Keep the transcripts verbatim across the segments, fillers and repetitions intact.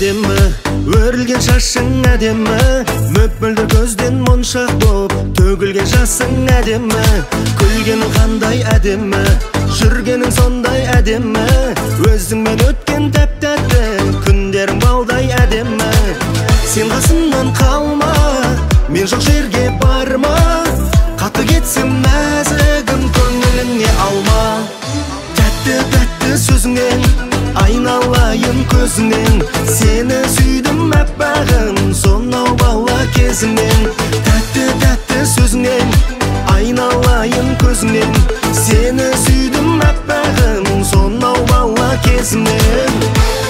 әдемі, өрілген шашың әдемі, мөп-мөлдір көзден моншақ боп төгілген жасың әдемі, күлгенің қандай әдемі, жүргенің сондай әдемі, өзіңмен өткен тәп-тәтті күндерің балдай әдемі. Сен қасымнан қалма, мен жоқ жерге барма, қаты кетсем нәзігім көңіліңе алма. Тәтті-тәтті сөзіңнен айналайын көзіңнен, сені сүйдім әппағым сонау бала кезімнен. Тәтті-тәтті сөзіңнен айналайын көзіңнен, сені сүйдім әппағым сонау бала кезімнен.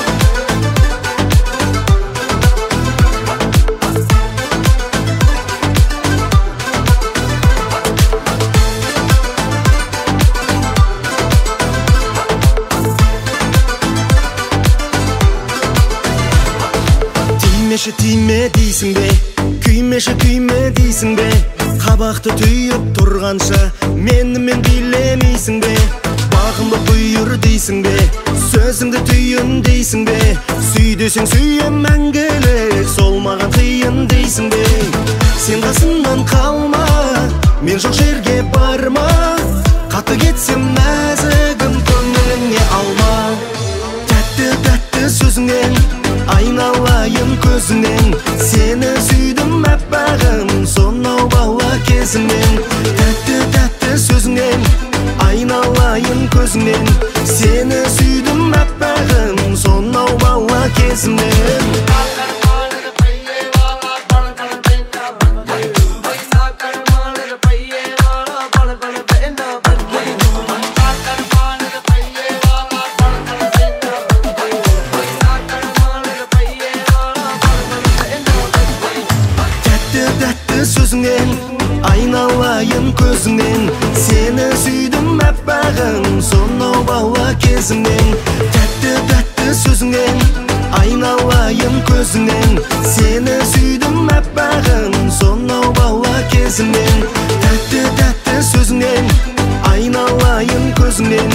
Тимеші тиме дейсің бе, күймеші күйме дейсің бе, қабақты түйіп тұрғанша менімен билемейсің бе, бағымды бұйыр дейсің бе, сөзіңді түйін дейсің бе, сүй десең сүйем мәңгілік, сол маған қиын дейсің бе. Сен қасымнан қалма, мен жоқ жерге барма, қаты кетсем нәзігім көңіліңе алма. Тәтті-тәтті сөзіңнен айналайын көзіңнен, сені сүйдім әппағым сонау бала кезімнен. Тәтті-тәтті сөзіңнен айналайын көзіңнен, сені сүйдім әппағым сонау бала кезімнен. Сөзіңнен айналайын көзіңнен, сені сүйдім әппағым сонау бала кезімнен. Тәтті-тәтті сөзіңнен айналайын көзіңнен, сені сүйдім әппағым сонау бала кезімнен. Тәтті-тәтті сөзіңен айналайын көзіңнен,